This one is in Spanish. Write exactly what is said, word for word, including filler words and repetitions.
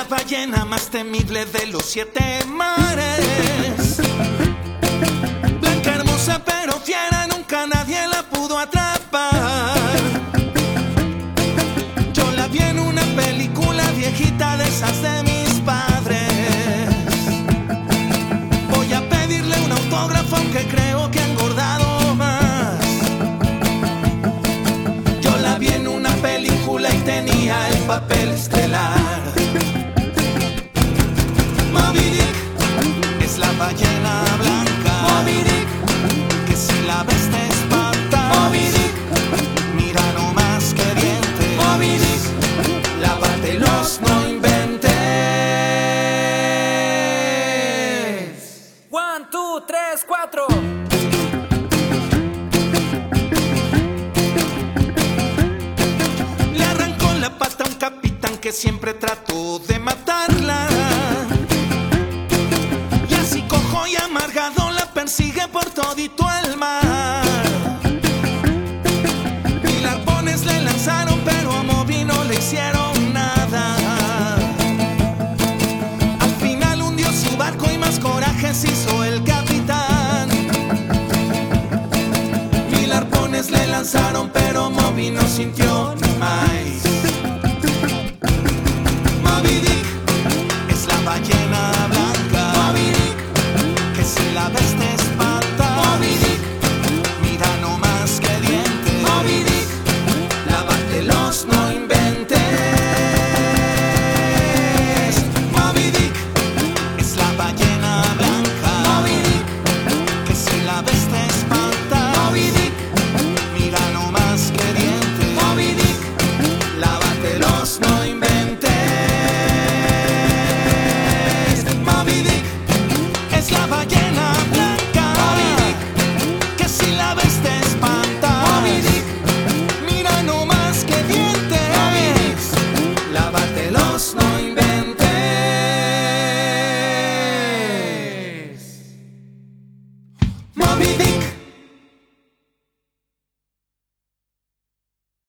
la ballena más temible de los siete mares. Blanca, hermosa pero fiera, nunca nadie la pudo atrapar. Yo la vi en una película viejita de esas de mis padres. Voy a pedirle un autógrafo aunque creo que ha engordado más. Yo la vi en una película y tenía el papel estelar. Moby Dick es la ballena blanca. Moby Dick, que si la ves te espanta. Moby Dick, mira no más que dientes. Moby Dick, lávatelos, no inventes. One, two, tres, cuatro. Le arrancó la pata a un capitán que siempre trató de matarla. Y así cojo y amargado la persigue por todito el